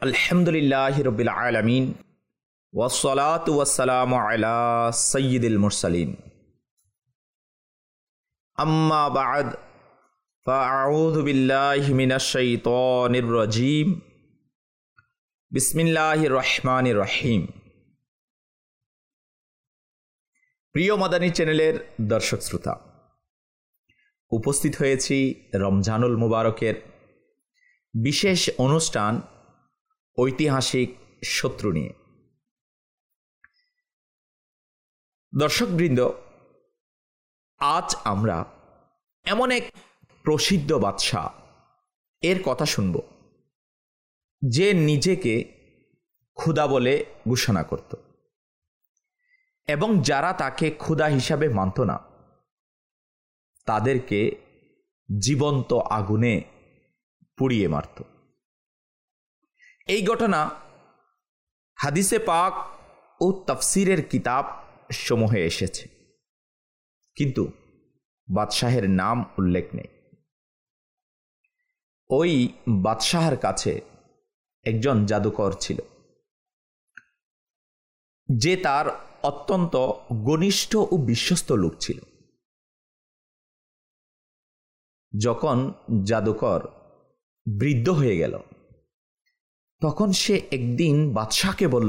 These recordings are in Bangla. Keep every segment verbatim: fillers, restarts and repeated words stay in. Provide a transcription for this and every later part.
আলহামদুলিল্লাহি রাব্বিল আলামিন ওয়াসসালাতু ওয়াসসালামু আলা সাইয়্যিদিল মুরসালিন আম্মা বা'দ ফাআউযু বিল্লাহি মিনাশ শাইতানির রাজীম বিসমিল্লাহির রহমানির রহিম। প্রিয় মাদানী চ্যানেলের দর্শক শ্রোতা, উপস্থিত হয়েছি রমজানুল মুবারকের বিশেষ অনুষ্ঠান ঐতিহাসিক শত্রু নিয়ে। দর্শকবৃন্দ, আজ আমরা এমন এক প্রসিদ্ধ বাদশাহ এর কথা শুনব, যে নিজেকে ক্ষুধা বলে ঘোষণা করত এবং যারা তাকে ক্ষুধা হিসাবে মানত না তাদেরকে জীবন্ত আগুনে পুড়িয়ে মারত। এই ঘটনা হাদিসে পাক ও তাফসিরের কিতাব সমূহে এসেছে, কিন্তু বাদশাহের নাম উল্লেখ নেই। ওই বাদশাহের কাছে একজন জাদুকর ছিল, যে তার অত্যন্ত ঘনিষ্ঠ ও বিশ্বস্ত লোক ছিল। যখন জাদুকর বৃদ্ধ হয়ে গেল, তখন সে একদিন বাদশাহকে বলল,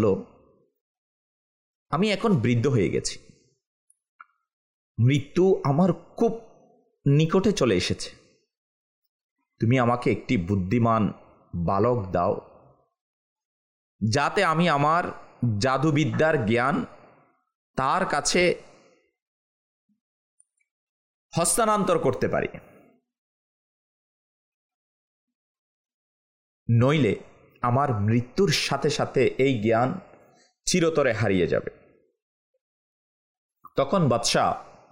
আমি এখন বৃদ্ধ হয়ে গেছি, মৃত্যু আমার খুব নিকটে চলে এসেছে, তুমি আমাকে একটি বুদ্ধিমান বালক দাও, যাতে আমি আমার জাদুবিদ্যার জ্ঞান তার কাছে হস্তান্তর করতে পারি, নইলে আমার মৃত্যুর সাথে সাথে এই জ্ঞান চিরতরে হারিয়ে যাবে। তখন বাদশাহ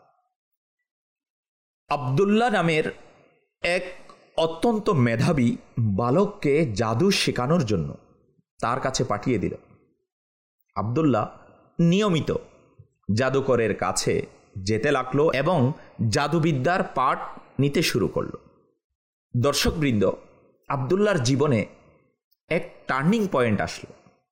আব্দুল্লাহ নামের এক অত্যন্ত মেধাবী বালককে জাদু শেখানোর জন্য তার কাছে পাঠিয়ে দিল। আব্দুল্লাহ নিয়মিত জাদুকরের কাছে যেতে লাগলো এবং জাদুবিদ্যার পাঠ নিতে শুরু করলো। দর্শকবৃন্দ, আব্দুল্লাহর জীবনে এক টার্নিং পয়েন্ট আসলো,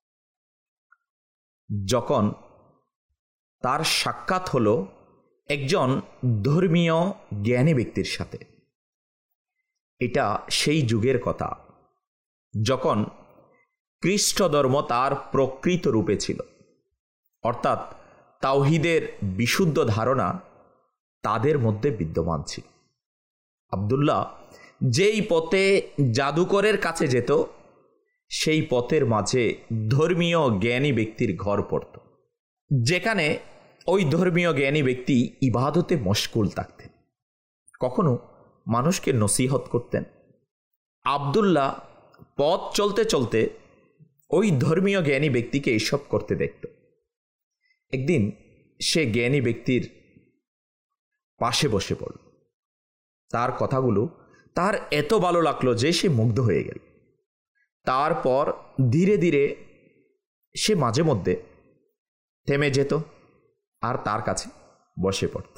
যখন তার সাক্ষাৎ হলো একজন ধর্মীয় জ্ঞানী ব্যক্তির সাথে। এটা সেই যুগের কথা, যখন খ্রিস্ট ধর্ম তার প্রকৃত রূপে ছিল, অর্থাৎ তাওহীদের বিশুদ্ধ ধারণা তাদের মধ্যে বিদ্যমান ছিল। আব্দুল্লাহ যেই পথে জাদুকরের কাছে যেত, সেই পথের মাঝে ধর্মীয় জ্ঞানী ব্যক্তির ঘর পড়ত, যেখানে ওই ধর্মীয় জ্ঞানী ব্যক্তি ইবাদতে মশগুল থাকতেন, কখনো মানুষকে নসিহত করতেন। আব্দুল্লাহ পথ চলতে চলতে ওই ধর্মীয় জ্ঞানী ব্যক্তিকে এইসব করতে দেখত। একদিন সে জ্ঞানী ব্যক্তির পাশে বসে পড়ল। তার কথাগুলো তার এত ভালো লাগলো যে সে মুগ্ধ হয়ে গেল। তারপর ধীরে ধীরে সে মাঝে মধ্যে থেমে যেত আর তার কাছে বসে পড়ত।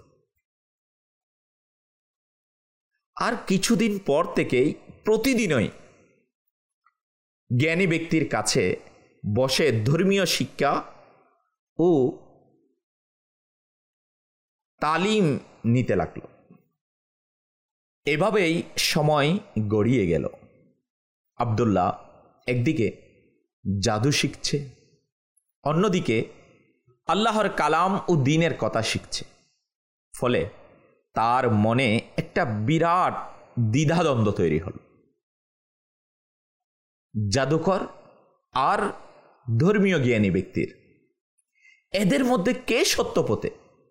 আর কিছুদিন পর থেকেই প্রতিদিনই জ্ঞানী ব্যক্তির কাছে বসে ধর্মীয় শিক্ষা ও তালিম নিতে লাগল। এভাবেই সময় গড়িয়ে গেল। আব্দুল্লাহ একদিকে জাদু শিখছে, অন্যদিকে আল্লাহর কালাম ও দ্বীনের কথা শিখছে। ফলে তার মনে একটা বিরাট দ্বিধাদ্বন্দ্ব তৈরি হল। জাদুকর আর ধর্মীয় জ্ঞানী ব্যক্তির, এদের মধ্যে কে সত্য পথে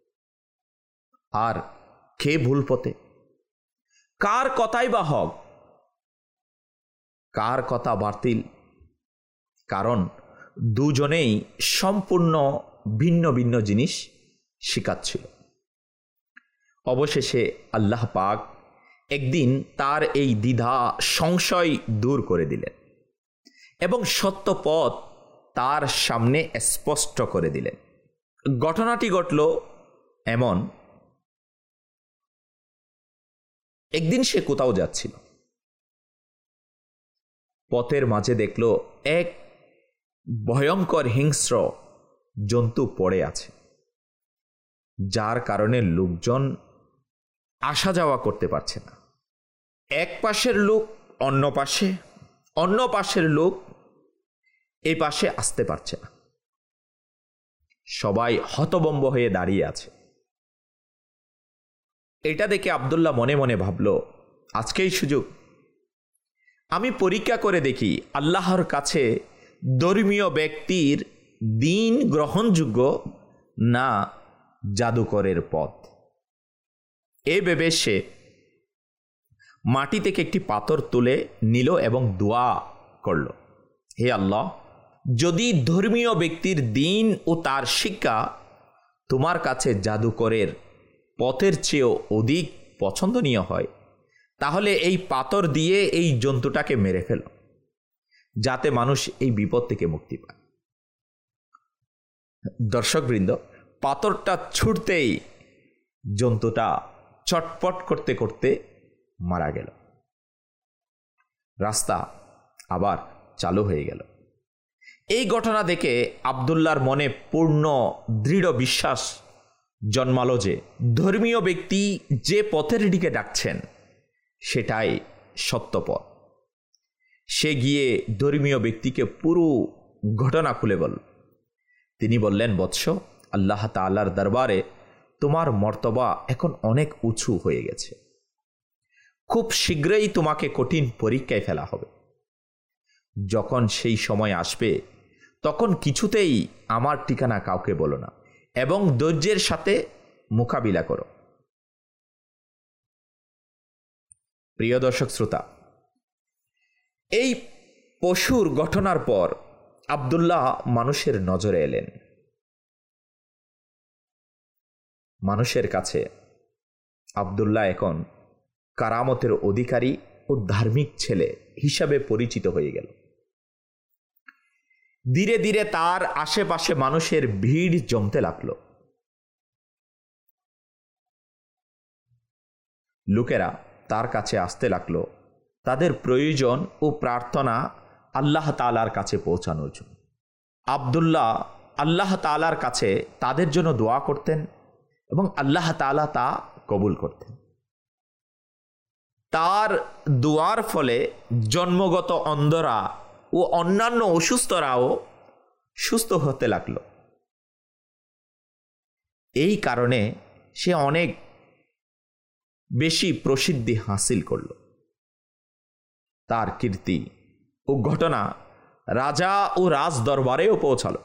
আর কে ভুল পথে? কার কথাই বা হক, কার কথা বাতিল? কারণ দুজনেই সম্পূর্ণ ভিন্ন ভিন্ন জিনিস শিখাচ্ছিল। অবশেষে আল্লাহ পাক একদিন তার এই দ্বিধা সংশয় দূর করে দিলেন এবং সত্য পথ তার সামনে স্পষ্ট করে দিলেন। ঘটনাটি ঘটল এমন, একদিন সে কোথাও যাচ্ছিল, পথের মাঝে দেখল এক ভয়ঙ্কর হিংস্র জন্তু পড়ে আছে, যার কারণে লোকজন আসা যাওয়া করতে পারছে না। এক পাশের লোক অন্য পাশে, অন্য পাশের লোক এই পাশে আসতে পারছে না। সবাই হতভম্ব হয়ে দাঁড়িয়ে আছে। এটা দেখে আব্দুল্লাহ মনে মনে ভাবল, আজকেই সুযোগ, আমি পরীক্ষা করে দেখি আল্লাহর কাছে ধর্মীয় ব্যক্তির দিন গ্রহণযোগ্য না জাদুকরের পথ। এ ভেবে সে মাটি থেকে একটি পাথর তুলে নিল এবং দোয়া করল, হে আল্লাহ, যদি ধর্মীয় ব্যক্তির দিন ও তার শিক্ষা তোমার কাছে জাদুকরের পথের চেয়েও অধিক পছন্দনীয় হয়, তাহলে এই পাথর দিয়ে এই জন্তুটাকে মেরে ফেল, যাতে মানুষ এই বিপদ থেকে মুক্তি পায়। দর্শকবৃন্দ, পাথরটা ছুটতেই জন্তুটা চটপট করতে করতে মারা গেল। রাস্তা আবার চালু হয়ে গেল। এই ঘটনা দেখে আব্দুল্লাহর মনে পূর্ণ দৃঢ় বিশ্বাস জন্মালো যে ধর্মীয় ব্যক্তি যে পথের দিকে ডাকছেন সেটাই সত্য পথ। সে গিয়ে ধর্মীয় ব্যক্তিকে পুরো ঘটনা খুলে বলল। তিনি বললেন, বৎস, আল্লাহ তাআলার দরবারে তোমার মর্তবা এখন অনেক উঁচু হয়ে গেছে। খুব শীঘ্রই তোমাকে কঠিন পরীক্ষায় ফেলা হবে। যখন সেই সময় আসবে তখন কিছুতেই আমার ঠিকানা কাউকে বলো না এবং ধৈর্যের সাথে মোকাবিলা করো। প্রিয় দর্শক শ্রোতা, এই পশুর ঘটনার পর আব্দুল্লাহ মানুষের নজরে এলেন। মানুষের কাছে আব্দুল্লাহ এখন কারামতের অধিকারী ও ধার্মিক ছেলে হিসাবে পরিচিত হয়ে গেল। ধীরে ধীরে তার আশেপাশে মানুষের ভিড় জমতে লাগলো। লোকেরা তার কাছে আসতে লাগলো তাদের প্রয়োজন ও প্রার্থনা আল্লাহ তাআলার কাছে পৌঁছানোর জন্য। আব্দুল্লাহ আল্লাহ তাআলার কাছে তাদের জন্য দোয়া করতেন এবং আল্লাহ তাআলা তা কবুল করতেন। তার দোয়ার ফলে জন্মগত অন্ধরা ও অন্যান্য অসুস্থরাও সুস্থ হতে লাগলো। এই কারণে সে অনেক বেশি প্রসিদ্ধি হাসিল করল। তার কীর্তি ও ঘটনা রাজা ও রাজ দরবারেও পৌঁছালো।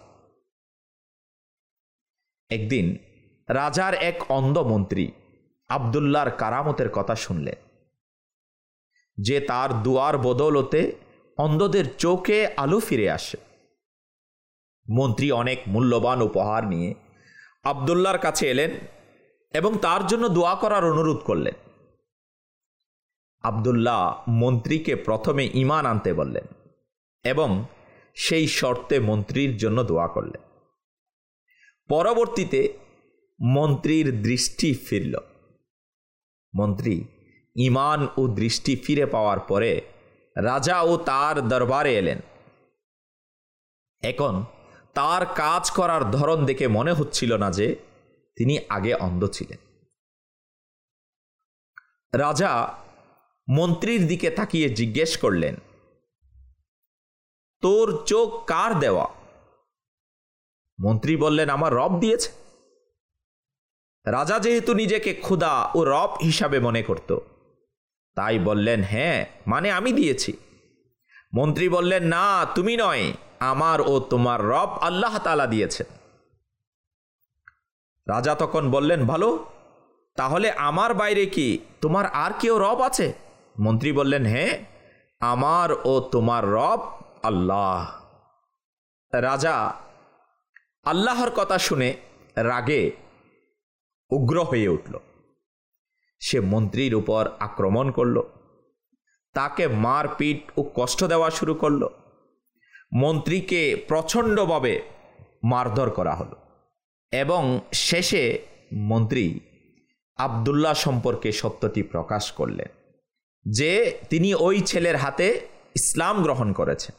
একদিন রাজার এক অন্ধ মন্ত্রী আব্দুল্লাহর কারামতের কথা শুনলেন, যে তার দুয়ার বদৌলতে অন্ধদের চোখে আলো ফিরে আসে। মন্ত্রী অনেক মূল্যবান উপহার নিয়ে আব্দুল্লাহর কাছে এলেন এবং তার জন্য দোয়া করার অনুরোধ করলেন। আব্দুল্লাহ মন্ত্রীকে প্রথমে ঈমান আনতে বললেন এবং সেই শর্তে মন্ত্রীর জন্য দোয়া করলেন। পরবর্তীতে মন্ত্রীর দৃষ্টি ফিরল। মন্ত্রী ঈমান ও দৃষ্টি ফিরে পাওয়ার পরে রাজা ও তার দরবারে এলেন। এখন তার কাজ করার ধরন দেখে মনে হচ্ছিল না যে তিনি আগে অন্ধ ছিলেন। রাজা মন্ত্রীর দিকে তাকিয়ে জিজ্ঞেস করলেন, তোর চোখ কার দেওয়া? মন্ত্রী বললেন, আমার রব দিয়েছে। রাজা যেহেতু নিজেকে খোদা ও রব হিসাবে মনে করত, তাই বললেন, হ্যাঁ, মানে আমি দিয়েছি। মন্ত্রী বললেন, না, তুমি নয়, আমার ও তোমার রব আল্লাহ তাআলা দিয়েছেন। রাজা তখন বললেন, ভালো, তাহলে আমার বাইরে কি তোমার আর কেউ রব আছে? মন্ত্রী বললেন, হ্যাঁ, আমার ও তোমার রব আল্লাহ। রাজা আল্লাহর কথা শুনে রাগে উগ্র হয়ে উঠল। সে মন্ত্রীর উপর আক্রমণ করল, তাকে মারপিট ও কষ্ট দেওয়া শুরু করল। মন্ত্রীকে প্রচণ্ডভাবে মারধর করা হলো এবং শেষে মন্ত্রী আব্দুল্লাহ সম্পর্কে সত্যটি প্রকাশ করলেন যে তিনি ওই ছেলের হাতে ইসলাম গ্রহণ করেছেন।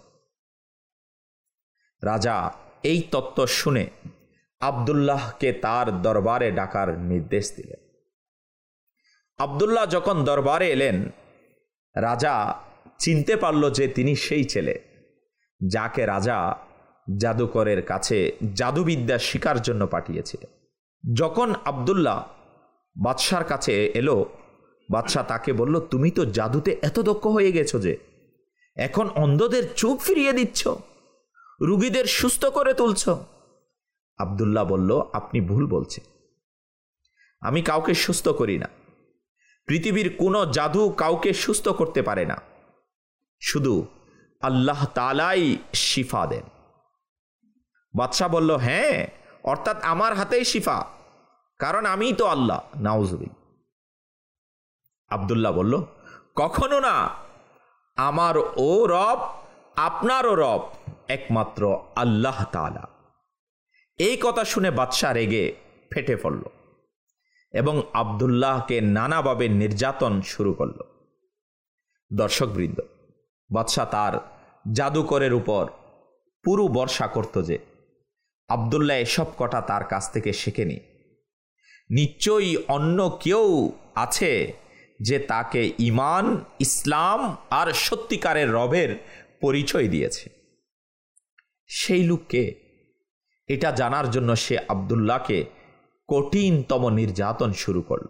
রাজা এই তত্ত্ব শুনে আব্দুল্লাহকে তার দরবারে ডাকার নির্দেশ দিলেন। আব্দুল্লাহ যখন দরবারে এলেন, রাজা চিনতে পারল যে তিনি সেই ছেলে যাকে রাজা জাদুকরের কাছে জাদুবিদ্যা শিকার জন্য পাঠিয়েছিলেন। যখন আব্দুল্লাহ বাদশার কাছে এলো, বাদশাহ তাকে বলল, তুমি তো জাদুতে এত দক্ষ হয়ে গেছো যে এখন অন্ধদের চোখ ফিরিয়ে দিচ্ছ, রুগীদের সুস্থ করে তুলছ। আব্দুল্লাহ বলল, আপনি ভুল বলছেন, আমি কাউকে সুস্থ করি না। পৃথিবীর কোনো জাদু কাউকে সুস্থ করতে পারে না, শুধু আল্লাহ তাআলাই শিফা দেন। বাদশাহ বলল, হ্যাঁ, অর্থাৎ আমার হাতেই শিফা, কারণ আমিই তো আল্লাহ। নাউজুবিল্লাহ। আব্দুল্লাহ বলল, কখনো না, আমার ও রব, আপনারও রব একমাত্র আল্লাহ তাআলা। এই কথা শুনে বাদশাহ রেগে ফেটে পড়ল এবং আব্দুল্লাহকে নানাভাবে নির্যাতন শুরু করল। দর্শকবৃন্দ, বাদশাহ তার জাদুকরের উপর পুরো বর্ষা করত যে আব্দুল্লাহ এসব কথা তার কাছ থেকে শেখেনি। নিশ্চয়ই অন্য কেউ আছে যে তাকে ঈমান, ইসলাম আর সত্যিকারের রবের পরিচয় দিয়েছে। সেই লোককে এটা জানার জন্য সে আব্দুল্লাহকে কঠিনতম নির্যাতন শুরু করল।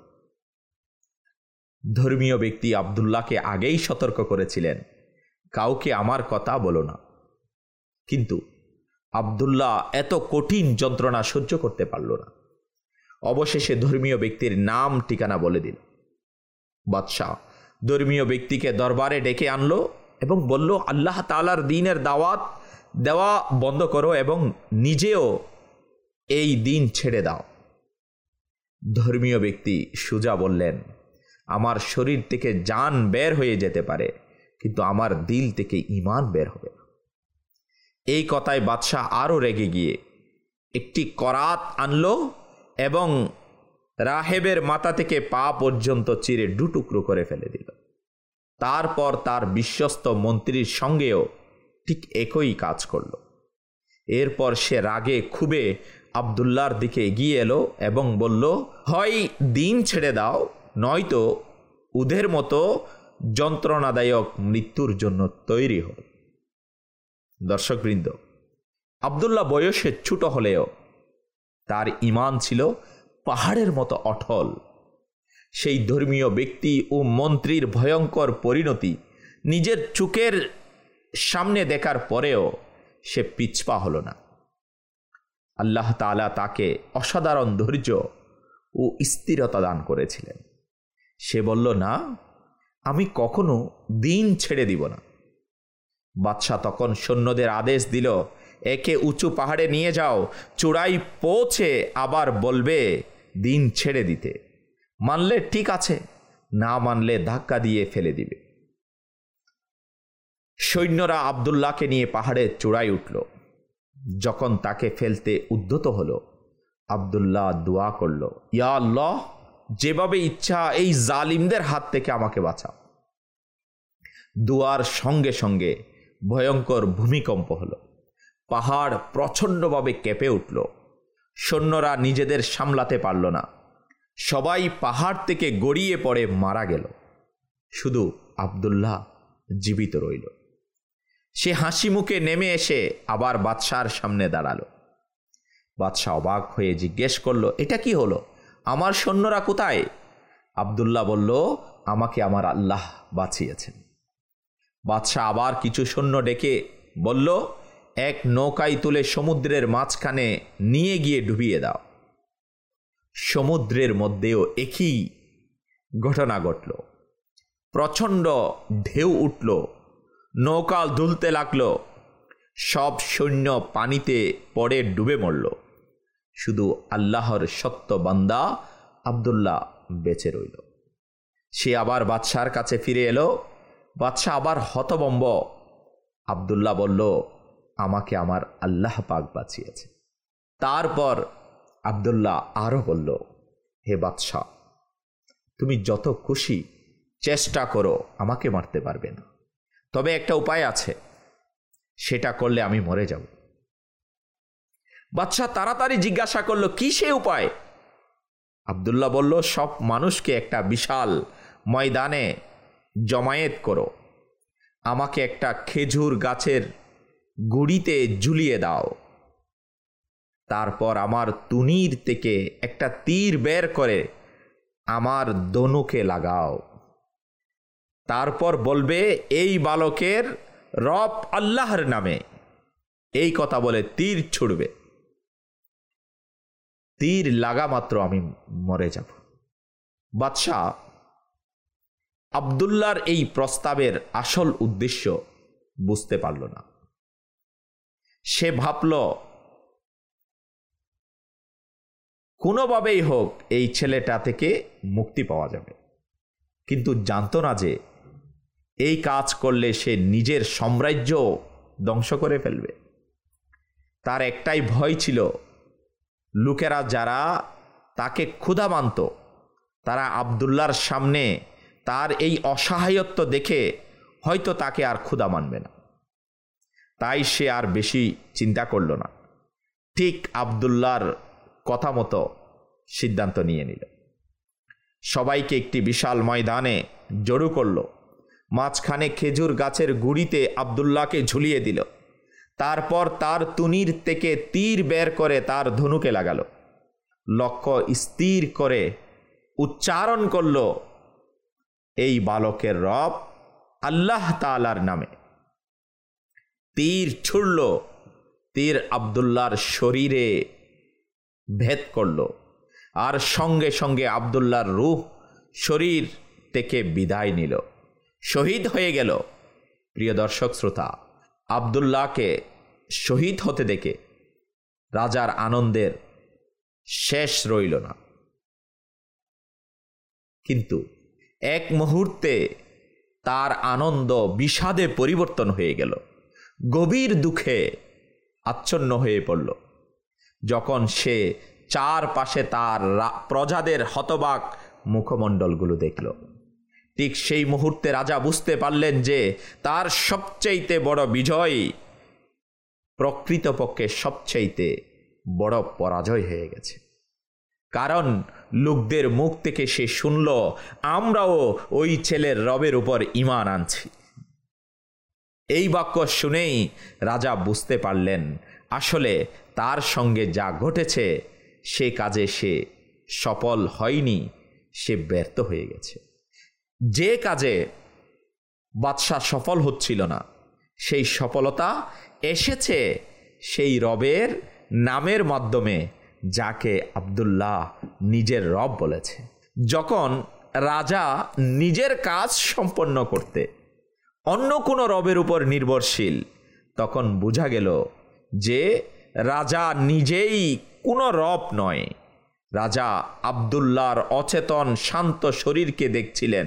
ধর্মীয় ব্যক্তি আব্দুল্লাহকে আগেই সতর্ক করেছিলেন, কাউকে আমার কথা বলো না। কিন্তু আব্দুল্লাহ এত কঠিন যন্ত্রণা সহ্য করতে পারল না। অবশেষে ধর্মীয় ব্যক্তির নাম ঠিকানা বলে দিল। বাদশাহ ধর্মীয় ব্যক্তিকে দরবারে ডেকে আনলো এবং বলল, আল্লাহ তাআলার দ্বীনের দাওয়াত দেওয়া বন্ধ করো এবং নিজেও এই দিন ছেড়ে দাও। ধর্মীয় ব্যক্তি সুজা বললেন, আমার শরীর থেকে জান বের হয়ে যেতে পারে, কিন্তু আমার দিল থেকে ঈমান বের হবে না। এই কথায় বাদশাহ আরও রেগে গিয়ে একটি করাত আনলো এবং রাহেবের মাথা থেকে পা পর্যন্ত চিরে দুটুকরো করে ফেলে দিল। তারপর তার বিশ্বস্ত মন্ত্রীর সঙ্গেও ঠিক একই কাজ করল। এরপর সে রাগে ক্ষুবে আব্দুল্লাহর দিকে এগিয়ে এলো এবং বলল, হয় দিন ছেড়ে দাও, নয়তো উদের মতো যন্ত্রণাদায়ক মৃত্যুর জন্য তৈরি হও। দর্শকবৃন্দ, আব্দুল্লাহ বয়সে ছোট হলেও তার ঈমান ছিল পাহাড়ের মতো অটল। সেই ধর্মীয় ব্যক্তি ও মন্ত্রীর ভয়ঙ্কর পরিণতি নিজের চোখের সামনে দেখার পরেও সে পিছপা হল না। আল্লাহ তাআলা তাকে অসাধারণ ধৈর্য ও স্থিরতা দান করেছিলেন। সে বলল, না, আমি কখনো দিন ছেড়ে দিব না। বাদশাহ তখন সৈন্যদের আদেশ দিল, একে উঁচু পাহাড়ে নিয়ে যাও, চূড়ায় পৌঁছে আবার বলবে দিন ছেড়ে দিতে। মানলে ঠিক আছে, না মানলে ধাক্কা দিয়ে ফেলে দিবে। সৈন্যরা আব্দুল্লাহকে নিয়ে পাহাড়ের চূড়ায় উঠল। যখন তাকে ফেলতে উদ্যত হলো, আব্দুল্লাহ দোয়া করল, ইয়া আল্লাহ, যেভাবে ইচ্ছা এই জালিমদের হাত থেকে আমাকে বাঁচাও। দোয়ার সঙ্গে সঙ্গে ভয়ঙ্কর ভূমিকম্প হলো। পাহাড় প্রচণ্ডভাবে কেঁপে উঠল। সৈন্যরা নিজেদের সামলাতে পারল না। সবাই পাহাড় থেকে গড়িয়ে পড়ে মারা গেল। শুধু আব্দুল্লাহ জীবিত রইল। সে হাসি মুখে নেমে এসে আবার বাদশার সামনে দাঁড়ালো। বাদশাহ অবাক হয়ে জিজ্ঞেস করল, এটা কি হলো? আমার সৈন্যরা কোথায়? আব্দুল্লাহ বলল, আমাকে আমার আল্লাহ বাঁচিয়েছেন। বাদশাহ আবার কিছু সৈন্য ডেকে বলল, এক নৌকায় তুলে সমুদ্রের মাঝখানে নিয়ে গিয়ে ডুবিয়ে দাও। সমুদ্রের মধ্যেও একই ঘটনা ঘটল। প্রচণ্ড ঢেউ উঠল, নৌকা দুলতে লাগলো। সব সৈন্য পানিতে পড়ে ডুবে মরল। শুধু আল্লাহর সত্য বান্দা আব্দুল্লাহ বেঁচে রইল। সে আবার বাদশার কাছে ফিরে এলো। বাদশাহ আবার হতভম্ব। আব্দুল্লাহ বলল, আমাকে আমার আল্লাহ পাক বাঁচিয়েছে। তারপর আব্দুল্লাহ আরও বলল, হে বাদশাহ, তুমি যত খুশি চেষ্টা করো, আমাকে মারতে পারবে না। তবে একটা উপায় আছে, সেটা করলে আমি মরে যাব। বাদশাহ তাড়াতাড়ি জিজ্ঞাসা করলো, কি সে উপায়? আব্দুল্লাহ বলল, সব মানুষকে একটা বিশাল ময়দানে জমায়েত করো, আমাকে একটা খেজুর গাছের গুড়িতে ঝুলিয়ে দাও, তারপর আমার তুনির থেকে একটা তীর বের করে আমার ধনুকে লাগাও, তারপর বলবে এই বালকের রব আল্লাহর নামে, এই কথা বলে তীর ছুড়বে, তীর লাগা মাত্র আমি মরে যাব। বাদশাহ আব্দুল্লাহর এই প্রস্তাবের আসল উদ্দেশ্য বুঝতে পারল না। সে ভাবল কোনোভাবেই হোক এই ছেলেটা থেকে মুক্তি পাওয়া যাবে, কিন্তু জানত না যে এই কাজ করলে সে নিজের সাম্রাজ্য ধ্বংস করে ফেলবে। তার একটাই ভয় ছিল, লোকেরা যারা তাকে ক্ষুধা মানত তারা আব্দুল্লাহর সামনে তার এই অসহায়ত্ব দেখে হয়তো তাকে আর ক্ষুধা মানবে না। তাই সে আর বেশি চিন্তা করল না, ঠিক আব্দুল্লাহর কথা মতো সিদ্ধান্ত নিয়ে নিল। সবাইকে একটি বিশাল ময়দানে জড়ো করল, মাঝখানে খেজুর গাছের গুড়িতে আব্দুল্লাহকে ঝুলিয়ে দিল, তারপর তার তুনির থেকে তীর বের করে তার ধনুকে লাগালো, লক্ষ্য স্থির করে উচ্চারণ করল এই বালকের রব আল্লাহ তাআলার নামে। তীর ছুড়ল, তীর আব্দুল্লাহর শরীরে ভেদ করল, আর সঙ্গে সঙ্গে আব্দুল্লাহর রূহ শরীর থেকে বিদায় নিল, শহীদ হয়ে গেল। প্রিয় দর্শক শ্রোতা, আব্দুল্লাহকে শহীদ হতে দেখে রাজার আনন্দের শেষ রইল না, কিন্তু এক মুহূর্তে তার আনন্দ বিষাদে পরিবর্তন হয়ে গেল, গভীর দুঃখে আচ্ছন্ন হয়ে পড়ল যখন সে চারপাশে তার প্রজাদের হতবাক মুখমণ্ডলগুলো দেখল। ঠিক সেই মুহূর্তে রাজা বুঝতে পারলেন যে তার সবচাইতে বড় বিজয় প্রকৃতপক্ষে সবচাইতে বড় পরাজয় হয়ে গেছে। কারণ লোকদের মুখ থেকে সে শুনল, আমরাও ওই ছেলের রবের উপর ঈমান আনছি। এই বাক্য শুনেই রাজা বুঝতে পারলেন আসলে তার সঙ্গে যা ঘটেছে সে কাজে সে সফল হয়নি, সে ব্যর্থ হয়ে গেছে। যে কাজে বাদশাহ সফল হচ্ছিল না, সেই সফলতা এসেছে সেই রবের নামের মাধ্যমে, যাকে আব্দুল্লাহ নিজের রব বলেছে। যখন রাজা নিজের কাজ সম্পন্ন করতে অন্য কোনো রবের উপর নির্ভরশীল, তখন বোঝা গেল যে রাজা নিজেই কোনো রব নয়। রাজা আব্দুল্লাহর অচেতন শান্ত শরীরকে দেখছিলেন,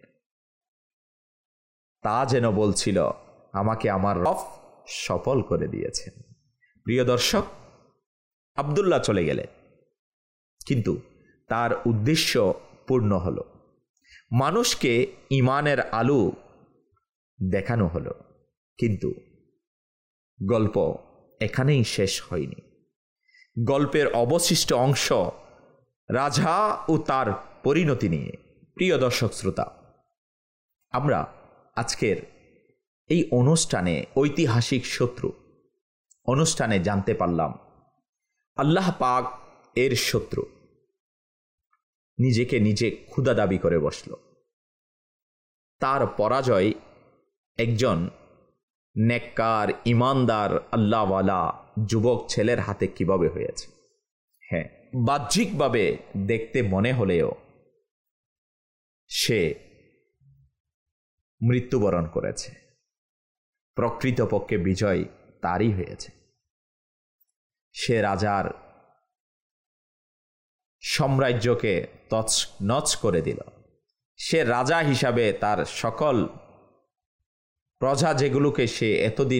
তা যেন বলছিল আমাকে আমার রব সফল করে দিয়েছেন। প্রিয় দর্শক, আব্দুল্লাহ চলে গেলেন, কিন্তু তার উদ্দেশ্য পূর্ণ হলো। মানুষকে ঈমানের আলো দেখানো হলো, কিন্তু গল্প এখানেই শেষ হয়নি। গল্পের অবশিষ্ট অংশ রাজা ও তার পরিণতি নিয়ে। প্রিয় দর্শক শ্রোতা, আমরা আজকের এই অনুষ্ঠানে ঐতিহাসিক শত্রু অনুষ্ঠানে জানতে পারলাম আল্লাহ পাক এর শত্রু নিজেকে নিজে ক্ষুধা দাবি করে বসল। তার পরাজয় একজন নেককার ইমানদার আল্লাহওয়ালা যুবক ছেলের হাতে কিভাবে হয়েছে। হ্যাঁ, বাহ্যিকভাবে দেখতে মনে হলেও সে মৃত্যুবরণ করেছে, প্রকৃতপক্ষে বিজয় তারই হয়েছে। সে রাজার সাম্রাজ্যকে তছনছ করে দিল। সে রাজা হিসাবে তার সকল প্রজা যেগুলোকে সে এতদিন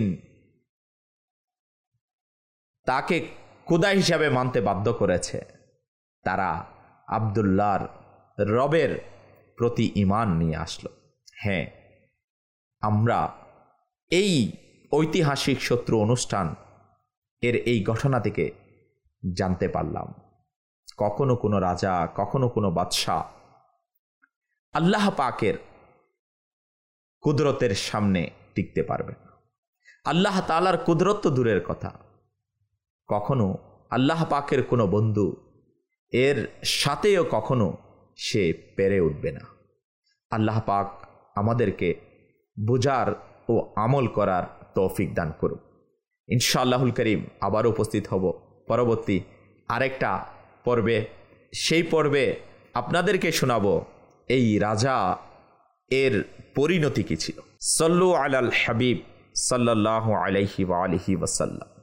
তাকে খোদা হিসাবে মানতে বাধ্য করেছে, তারা আব্দুল্লাহর রবের প্রতি ঈমান নিয়ে আসলো। হ্যাঁ, আমরা এই ঐতিহাসিক শত্রু অনুষ্ঠান এর এই ঘটনা থেকে জানতে পারলাম, কখনো কোনো রাজা, কখনো কোনো বাদশাহ আল্লাহ পাকের কুদরতের সামনে টিকতে পারবে না। আল্লাহ তাআলার কুদরত তো দূরের কথা, কখনো আল্লাহ পাকের কোনো বন্ধু এর সাথেও কখনো সে পেরে উঠবে না। আল্লাহ পাক আমাদেরকে বুঝার ও আমল করার তৌফিক দান করুন। ইনশাআল্লাহুল করিম আবার উপস্থিত হব পরবর্তী আরেকটা পর্বে। সেই পর্বে আপনাদেরকে শোনাবো এই রাজা এর পরিণতি কী ছিল। সাল্লু আলাল হাবিব সাল্লাল্লাহু আলাইহি ওয়া আলিহি ওয়াসাল্লাম।